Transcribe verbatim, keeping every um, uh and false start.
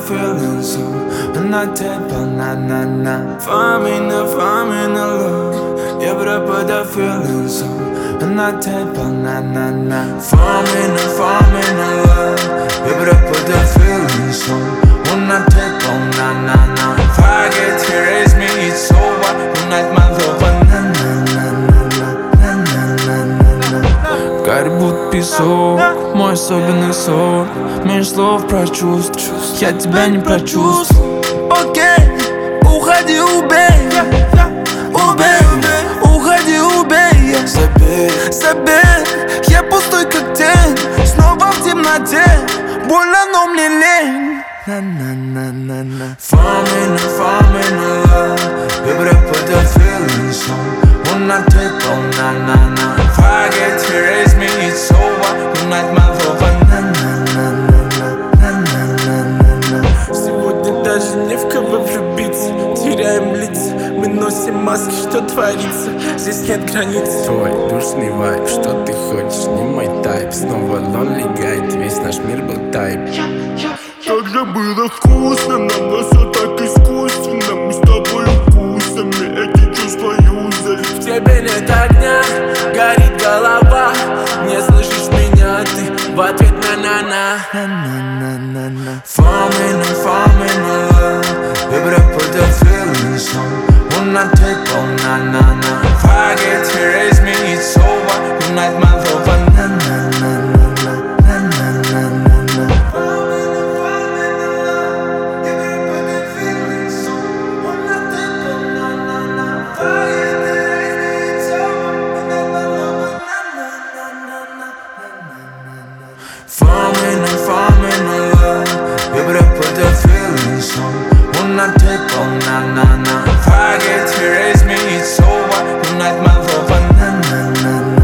feeling so на тебя, на-на-на. Famina, famina love. Yeah, but I put that feeling so на тебя, на-на-на. Famina, famina love. Yeah, but I put that feeling so на тебя, на-на-на. If I get to raise me, it's over. Unite my love, на-на-на-на-на. Гарь будто песок, мой особенный сорт. Меньше слов про чувств, я тебя не прочувствую. Окей, уходи, убей, убей, уходи, убей. Забей, забей, я пустой как тень. Снова в темноте, больно, но мне лень. На-на-на-на-на. Famina, famina love. Yeah, but I put that feeling so на тебя, на-на-на. If I get to raise me, it's over. Unite my love, на-на-на-на-на. Сегодня даже не в кого влюбиться. Теряем лица, мы носим маски, что творится. Здесь нет границ. Твой душный вайб, что ты хочешь, не мой тайп. Снова lonely guide, весь наш мир был тайп. Как же было вкусно, нам но все так искусственно. Мы с тобой вкусами эти чувства юзали. В тебе нет огня, горит голова. Не слышишь меня, ты в ответ на-на-на. На-на-на-на-на. Famina, famina love. Yeah, but I put that feeling so на тебя, на-на-на. If I get to raise me, it's over. Unite my love, на-на-на-на-на. Famina, famina love. Yeah, but I put that feeling so на тебя, на-на-на. If I get to raise me, it's over. Unite my love, на-на-на-на.